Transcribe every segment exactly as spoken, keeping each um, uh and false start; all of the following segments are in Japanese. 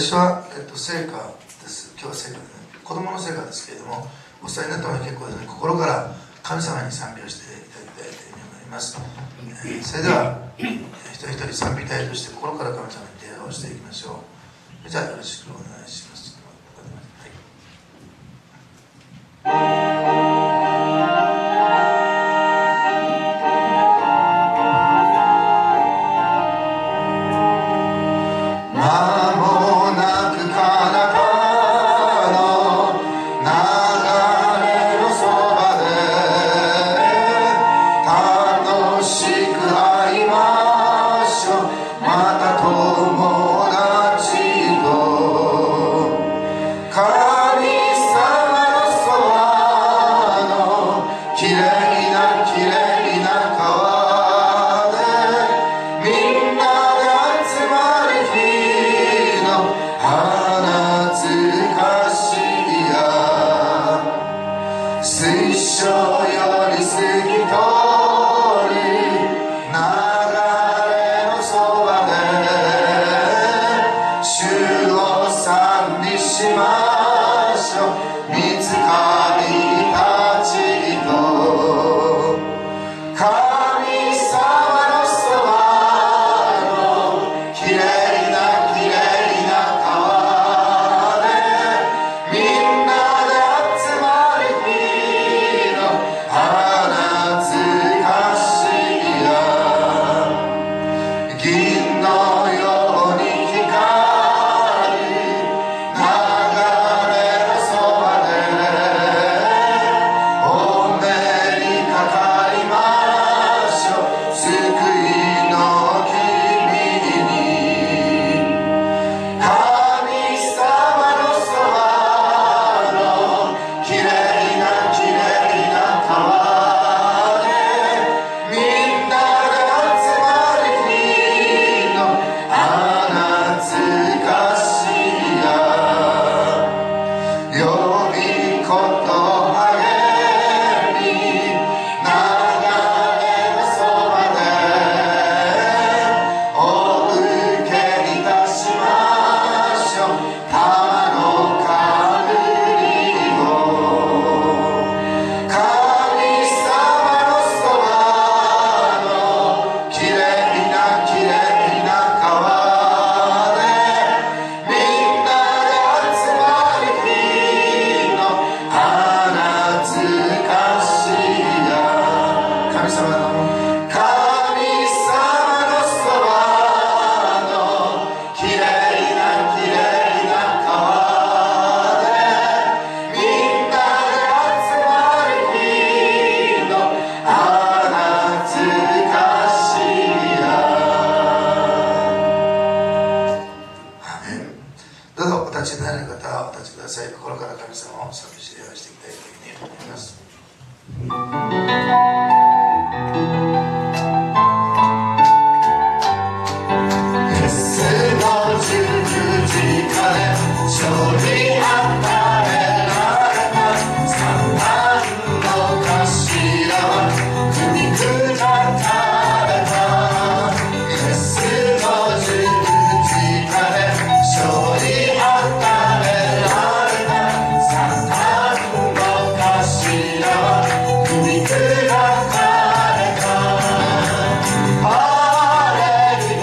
私は、えっと、聖歌です。今日は聖歌ですね。子供の聖歌ですけれども、お伝えになったのは結構ですね、心から神様に賛美をしていただきたいというふうに思います。えー、それでは、一人一人賛美隊として心から神様に礼拝をしていきましょう。じゃあよろしくお願いします。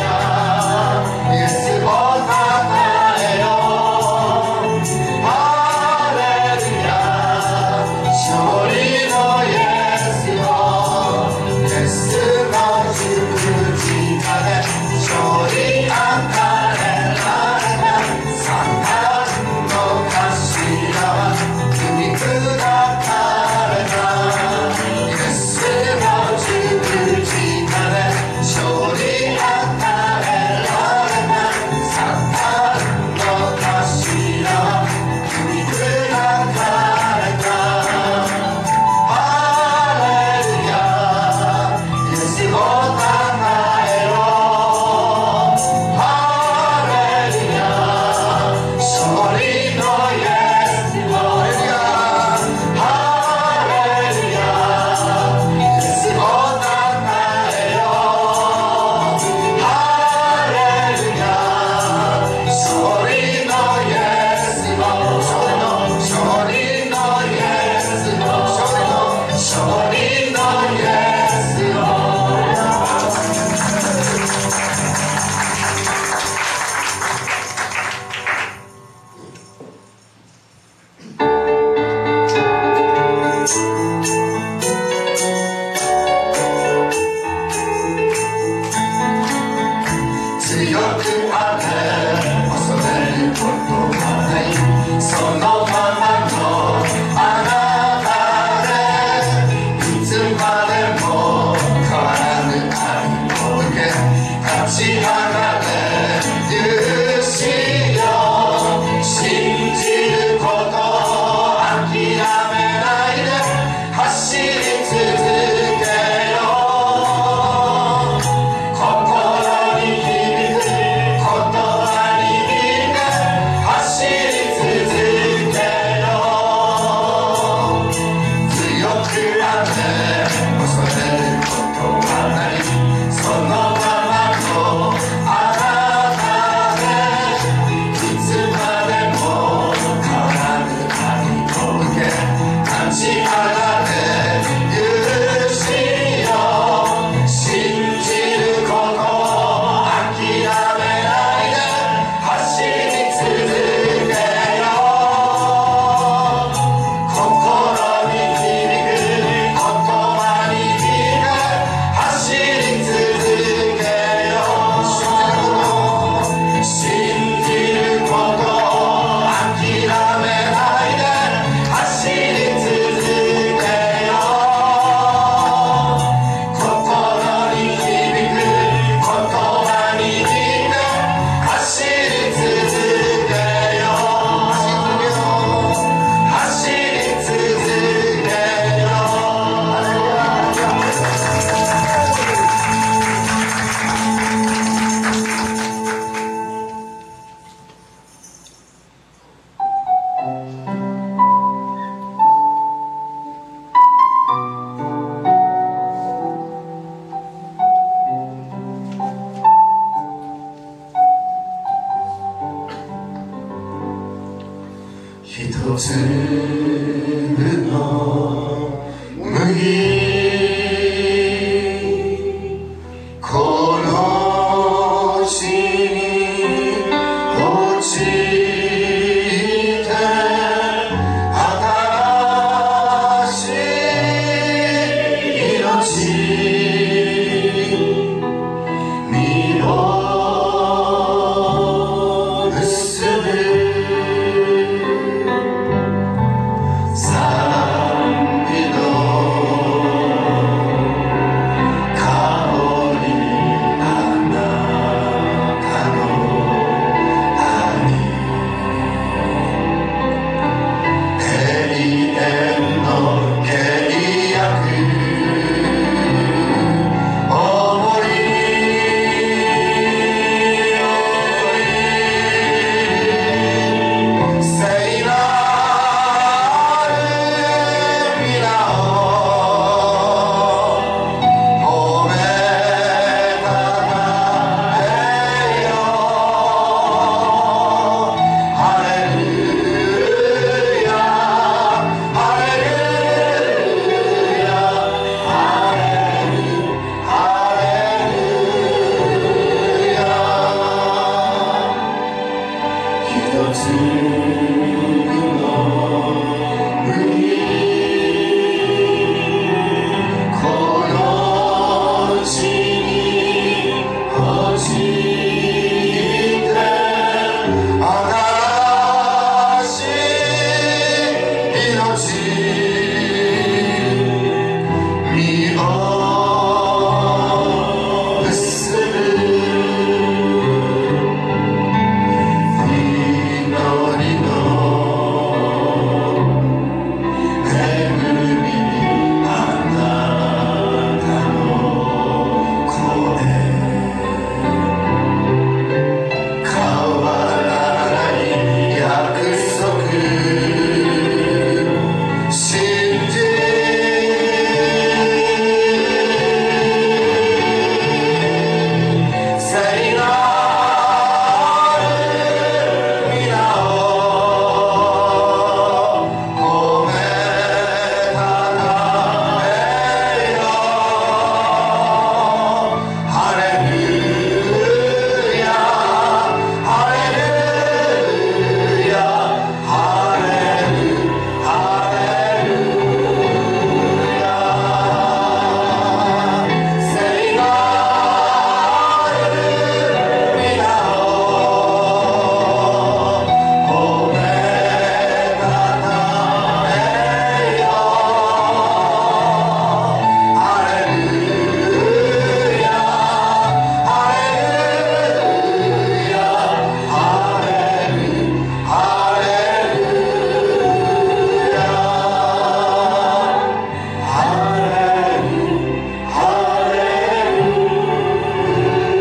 Oh 一粒の麦この地に落ちて新しい命身を結ぶ賛美の香りあなたの愛永遠の契約思い聖なる皆を褒めたたえよハレルヤハレルヤハレルハレルヤ一つの麦この地に落ちて新しい命身を結ぶ祈りの恵みあなたの声変わらない約束信じ聖なる皆を褒めたたえよハレルヤハレルヤハレルハレルヤ聖なる皆を褒めたたえよハレルヤハレルヤハレルハレルヤハレルハレル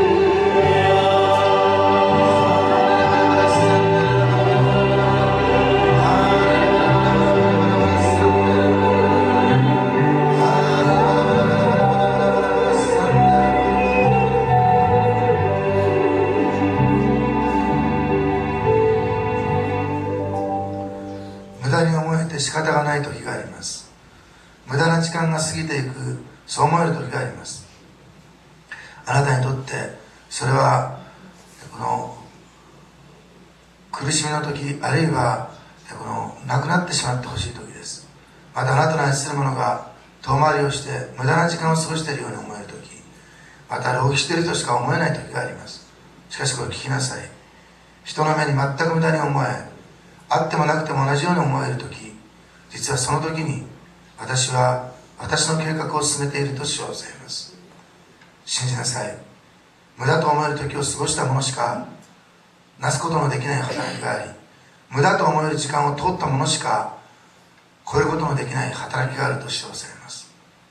無駄に思えて仕方がない時があります。無駄な時間が過ぎていく、そう思える時があります。あなたにとってそれはこの苦しみの時、あるいはこの亡くなってしまってほしい時です。またあなたの愛する者が遠回りをして無駄な時間を過ごしているように思える時、また浪費しているとしか思えない時があります。しかしこれ聞きなさい。人の目に全く無駄に思え、あってもなくても同じように思える時、実はその時に私は私の計画を進めていると主はおっしゃいます。信じなさい。無駄と思える時を過ごした者しかなすことのできない働きがあり、無駄と思える時間を通った者しか超えることのできない働きがあると主はおっしゃいます。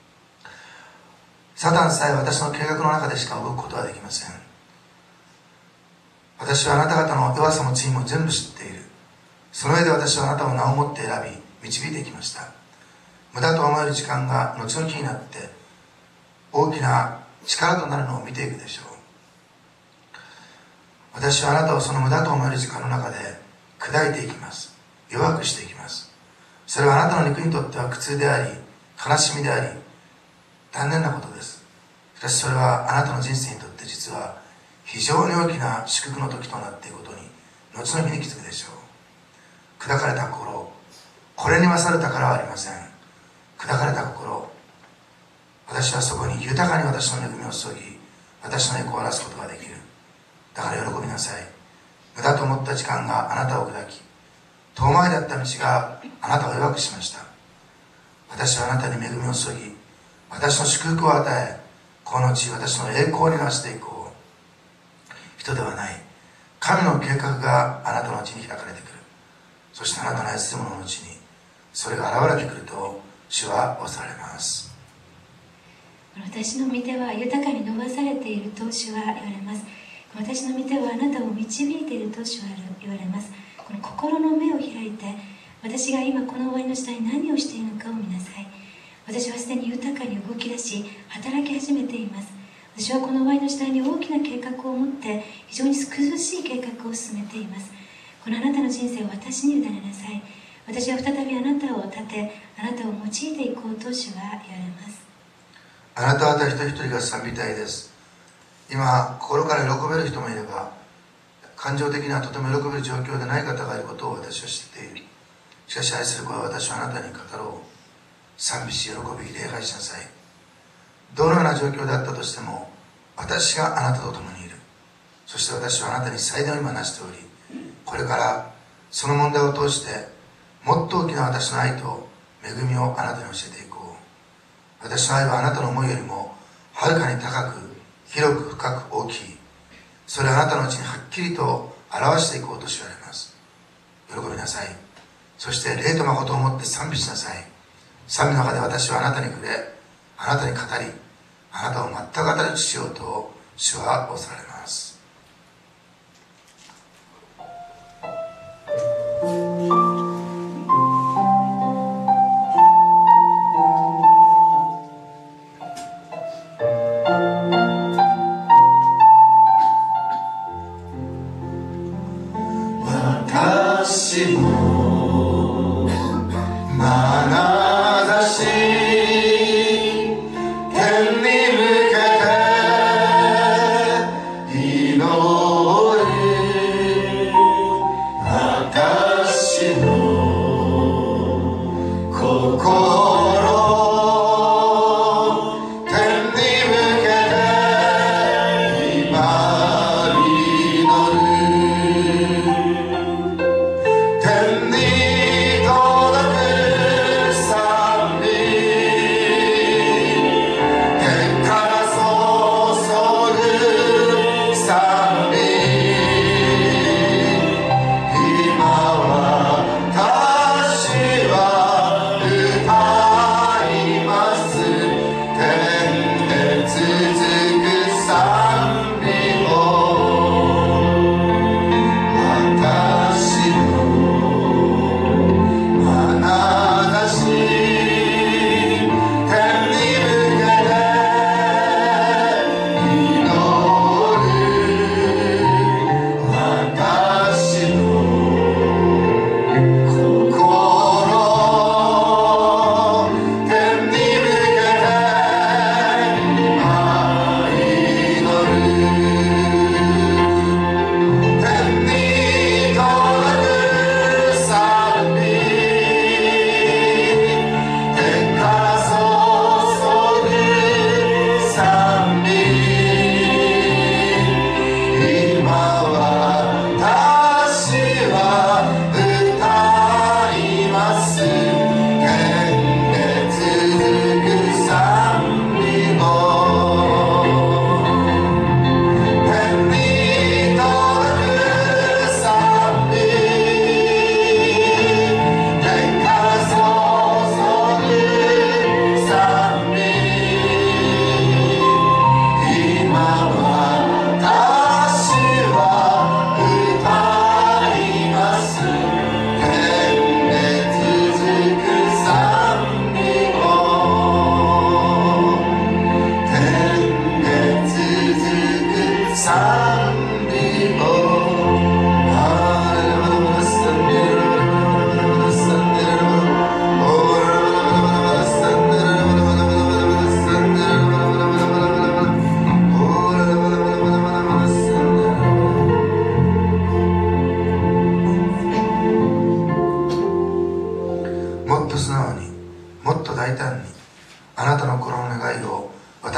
サタンさえ私の計画の中でしか動くことはできません。私はあなた方の弱さも罪も全部知っている。その上で私はあなたを名をもって選び導いてきました。無駄と思える時間が後々になって大きな力となるのを見ていくでしょう。私はあなたをその無駄と思える時間の中で砕いていきます。 弱くしていきます。それはあなたの肉にとっては苦痛であり、悲しみであり、残念なことです。しかしそれはあなたの人生にとって実は非常に大きな祝福の時となっていることに後の日に気づくでしょう。砕かれた心、これに勝る宝はありません。砕かれた心、私はそこに豊かに私の恵みを注ぎ、私の栄光を表すことができる。だから喜びなさい。無駄と思った時間があなたを砕き、遠回りだった道があなたを弱くしました。私はあなたに恵みを注ぎ、私の祝福を与え、この地私の栄光になしていこう。人ではない神の計画があなたのうちに開かれてくる。そしてあなたの愛する者のうちにそれが現れてくると主はおっしゃられます。 私の御手は豊かに伸ばされていると主は言われます。私の御手はあなたを導いていると主は言われます。この心の目を開いて、私が今この終わりの時代に何をしているのかを見なさい。私はすでに豊かに動き出し働き始めています。私はこの終わりの時代に大きな計画を持って非常に苦しい計画を進めています。このあなたの人生を私に委ねなさい。私は再びあなたを立て、あなたを用いていこうと主は言われます。 あなた方一人一人が賛美たいです。今心から喜べる人もいれば、感情的にはとても喜べる状況でない方がいることを私は知っている。しかし愛する子は私はあなたに語ろう。賛美し喜び礼拝しなさい。どのような状況であったとしても私があなたと共にいる。そして私はあなたに最大を今なしており、これからその問題を通してもっと大きな私の愛と恵みをあなたに教えていこう。私の愛はあなたの思いよりもはるかに高く広く深く大きい。それをあなたのうちにはっきりと表していこうと知られます。喜びなさい。そして霊と誠をもって賛美しなさい。賛美の中で私はあなたに触れ、あなたに語り、あなたを全く新しくしようと主はおっしゃられます。私の眼差し天に向けて祈る。私の心天に向けて今祈る。天に届く賛美、天から注ぐ賛美、今私は歌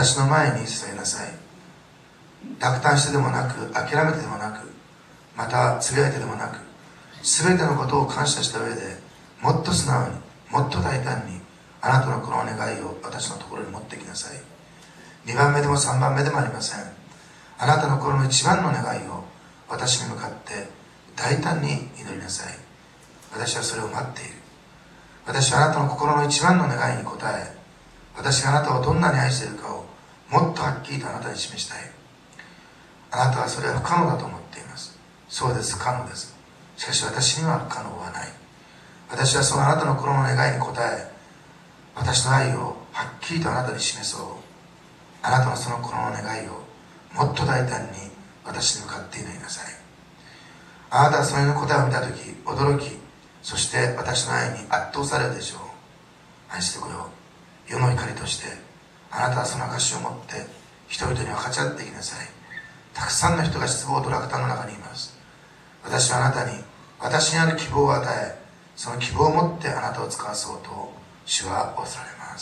私の前に捧げなさい。落胆してでもなく、諦めてでもなく、またつぶやいてでもなく、すべてのことを感謝した上で、もっと素直に、もっと大胆に、あなたのこのお願いを私のところに持ってきなさい。にばんめでもさんばんめでもありません。あなたの心の一番の願いを私に向かって大胆に祈りなさい。私はそれを待っている。私はあなたの心の一番の願いに応え、私があなたをどんなに愛しているかをもっとはっきりとあなたに示したい。あなたはそれは不可能だと思っています。そうです、不可能です。しかし私には不可能はない。私はそのあなたの心の願いに応え、私の愛をはっきりとあなたに示そう。あなたのその心の願いをもっと大胆に私に向かって祈りなさい。あなたはそれの答えを見たとき驚き、そして私の愛に圧倒されるでしょう。愛してこよう。世の光としてあなたはその証を持って人々に分かち合っていきなさい。たくさんの人が失望と落胆の中にいます。私はあなたに私にある希望を与え、その希望を持ってあなたを使わそうと主は仰せられます。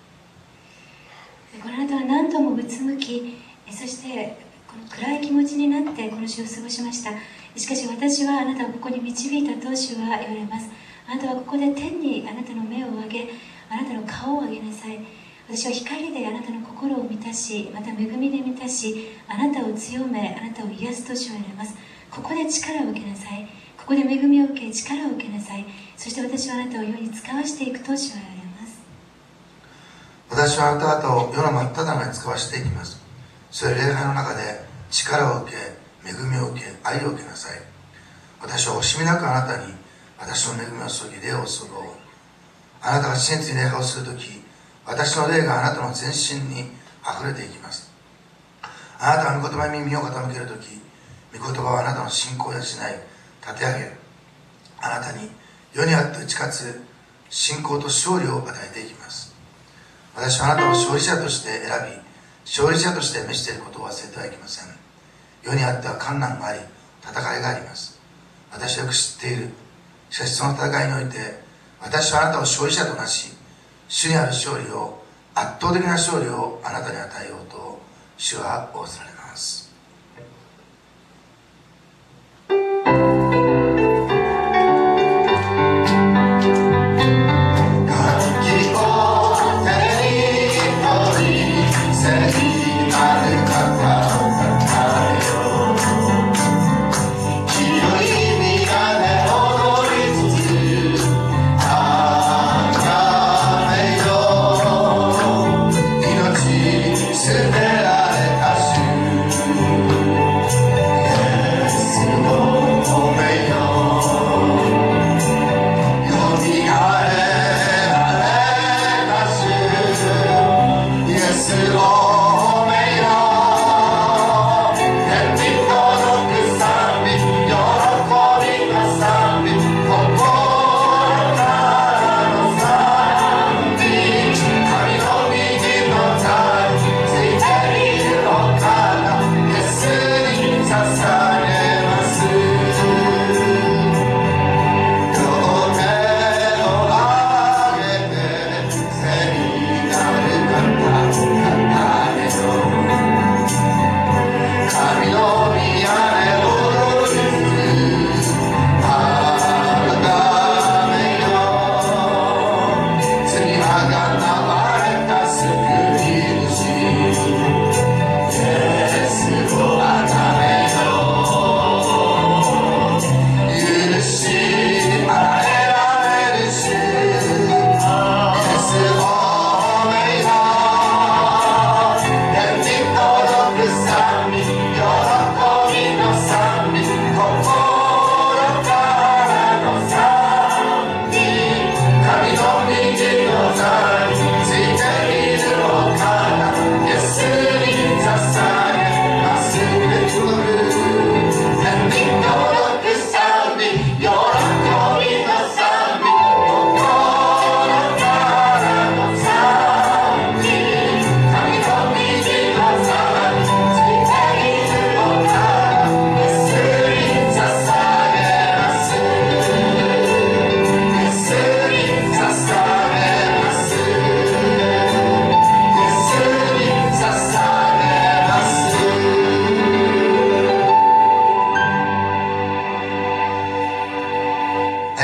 このあなたは何度もうつむき、そしてこの暗い気持ちになってこの週を過ごしました。しかし私はあなたをここに導いたと主は言われます。あなたはここで天にあなたの目を上げ、あなたの顔を上げなさい。私は光であなたの心を満たし、また恵みで満たし、あなたを強め、あなたを癒すと主は言われます。ここで力を受けなさい。ここで恵みを受け、力を受けなさい。そして私はあなたを世に使わしていくと主は言われます。 私はあなた方を世の真っ只中に使わしていきます。それ礼拝の中で力を受け、恵みを受け、愛を受けなさい。私は惜しみなくあなたに私の恵みを注ぎ、霊を注ごう。あなたが真実に礼拝をするとき、私の霊があなたの全身に溢れていきます。あなたが御言葉に耳を傾けるとき、御言葉はあなたの信仰を養い、立て上げ、あなたに世にあって打ち勝つ信仰と勝利を与えていきます。私はあなたを勝利者として選び、勝利者として召していることを忘れてはいけません。世にあっては困難があり、戦いがあります。私はよく知っている。しかしその戦いにおいて、私はあなたを勝利者となし、主にある勝利を、圧倒的な勝利をあなたに与えようと主は仰せられます。捨てられた主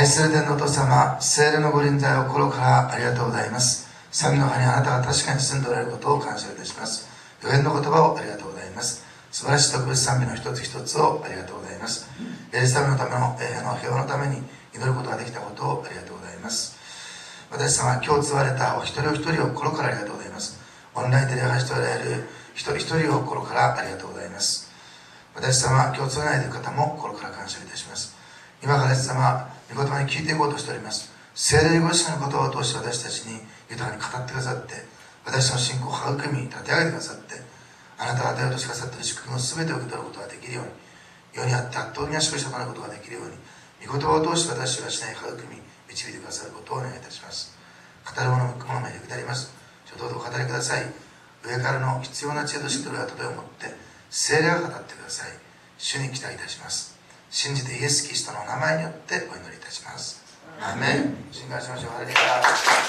愛する天のお父様、聖霊のご臨在を心からありがとうございます。神の葉にあなたが確かに住んでおられることを感謝いたします。予言の言葉をありがとうございます。素晴らしい特別賛美の一つ一つをありがとうございます。エルサレムのための永遠の平和のために祈ることができたことをありがとうございます。私様、今日継われたお一人お一人を心からありがとうございます。オンラインで礼拝しておられる一人一人を心からありがとうございます。私様、今日継がないという方も心から感謝いたします。今から私様、御言葉に聞いていこうとしております。聖霊ご自身の言葉を通して私たちに豊かに語ってくださって、私の信仰を育み立て上げてくださって、あなたが与えようとしてくださっている祝福の全てを受け取ることができるように、世にあって圧倒的な祝福を行うことができるように、御言葉を通して私がしない育み導いてくださることをお願いいたします。語る者も聞く者もよくなります。どうぞお語りください。上からの必要な知恵と知ってる後でをもって聖霊が語ってください。主に期待いたします。信じてイエス・キリストの名前によってお祈りいたします。アーメン。信頼しましょう。ハレルヤ。